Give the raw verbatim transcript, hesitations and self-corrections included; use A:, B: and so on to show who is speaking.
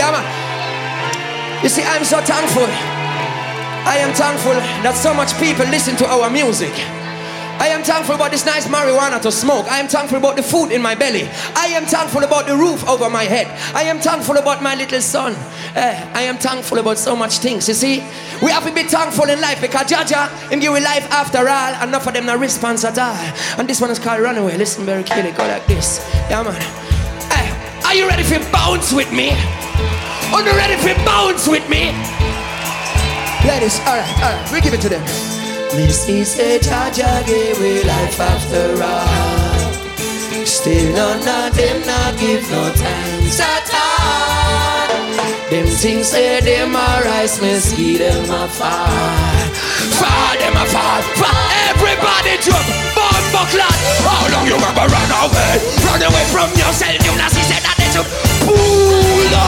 A: Yeah, man. You see, I'm so thankful. I am thankful that so much people listen to our music. I am thankful about this nice marijuana to smoke. I am thankful about the food in my belly. I am thankful about the roof over my head. I am thankful about my little son. Uh, I am thankful about so much things. You see, we have to be thankful in life because Jaja, him give we life after all, and enough of them no response at all. And this one is called Runaway. Listen very clearly, go like this. Yeah, man. Uh, are you ready for bounce with me? Are you ready for bounce with me? Ladies, all right, all right, we give it to them. Missy say Jaja gave we life after all. Still none of them not give no thanks at all. Them things say them a rise, me see them a fall. Fall, them a fall, fall. Everybody jump, bomb buckler. How long you ever run away? Run away from yourself, you not see say that they jump. Pull